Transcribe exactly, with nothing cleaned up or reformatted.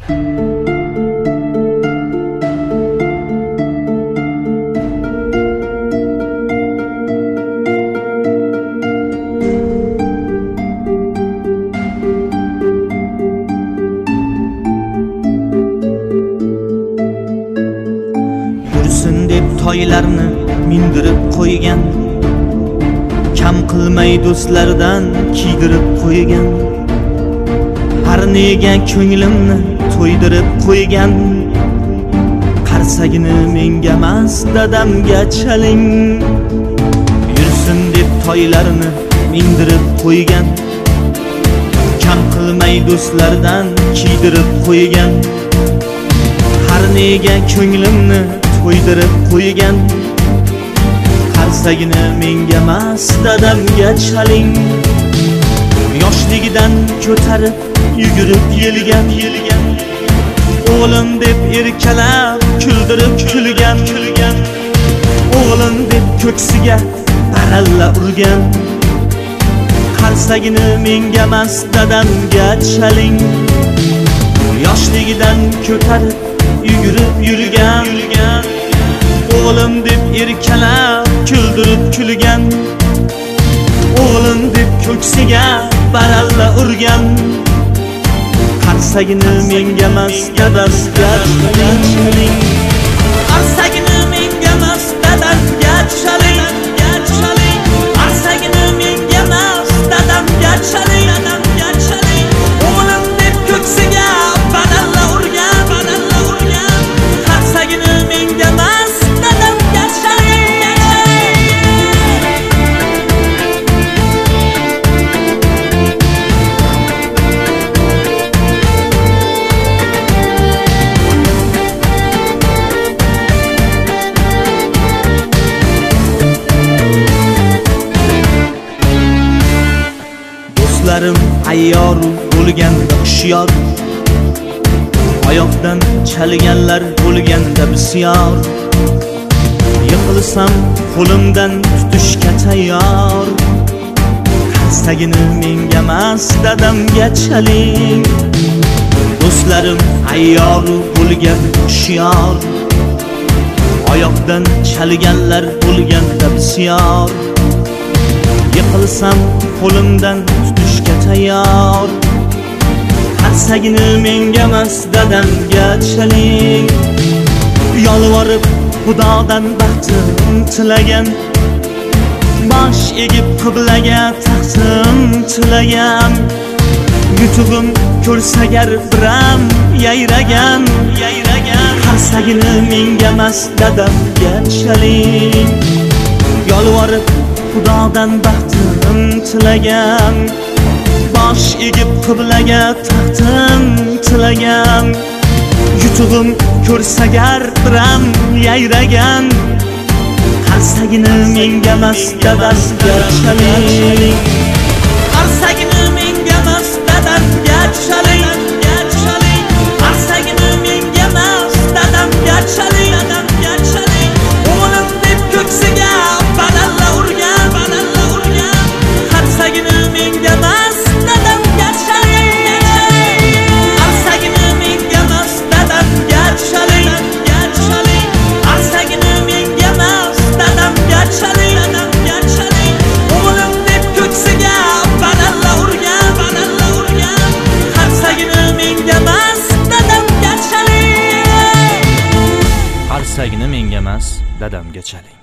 deb toylarni mindirib qo'ygan, kam qilmay do'stlardan kiydirib qo'ygan, har nega ko'nglimni to'ydirib qo'ygan. Qarsagini menga emas dadamga chaling, yursin deb toylarni mindirib qo'ygan, kam qilmay do'stlardan kiydirib qo'ygan, har nega ko'nglimni to'ydirib qo'ygan. Qarsagini menga emas dadamga chaling, yoshligidan ko'tarib yugurib yelgan, o'g'lim deb erkalab kuldirib kulgan, o'g'lim deb ko'ksiga baralla urgan. Qarsagini menga emas dadamga chaling, yoshligidan ko'tarib yugurib yurgan, o'g'lim deb erkalab kuldirib kulgan, o'g'lim deb ko'ksiga baralla urgan. Qarsagini menga emas dadamga chaling, qarsagini menga emas dadamga chaling, qarsagini menga emas dadamga chaling, o'g'lim deb ko'ksiga baralla urgan, qarsagini menga emas dadamga chaling. Do'stlarim ayyoru bo'lganda hushyor, oyoqdan chalganlar bo'lganda bisyor, yiqilsam qo'limdan tutishga tayyor. Qarsagini menga emas dadamga chaling, do'stlarim ayyoru bo'lganda hushyor, oyoqdan chalganlar bo'lganda bisyor, yiqilsam qo'limdan tutishga tayyor. Qarsagini menga emas dadamga chaling, yolvorib xudodan baxtim tilagan, bosh egib qiblaga taxtim tilagan, yutug'im ko'rsagar biram yayragan. Qarsagini menga emas dadamga chaling, yolvorib xudodan baxtim tilagan, bosh egib qiblaga taxtim tilagan, yutug'im ko'rsagar biram yayragan. Qarsagini menga emas dadamga chaling, qarsagini menga emas dadamga chaling, qarsagini menga emas dadamga chaling, o'g'lim deb ko'ksiga baralla urgan, qarsagini menga emas dadamga chaling, qarsagini menga emas dadamga chaling, qarsagini menga emas dadamga chaling, o'g'lim deb ko'ksiga baralla urgan, qarsagini menga emas dadamga chaling, qarsagini menga emas dadamga chaling.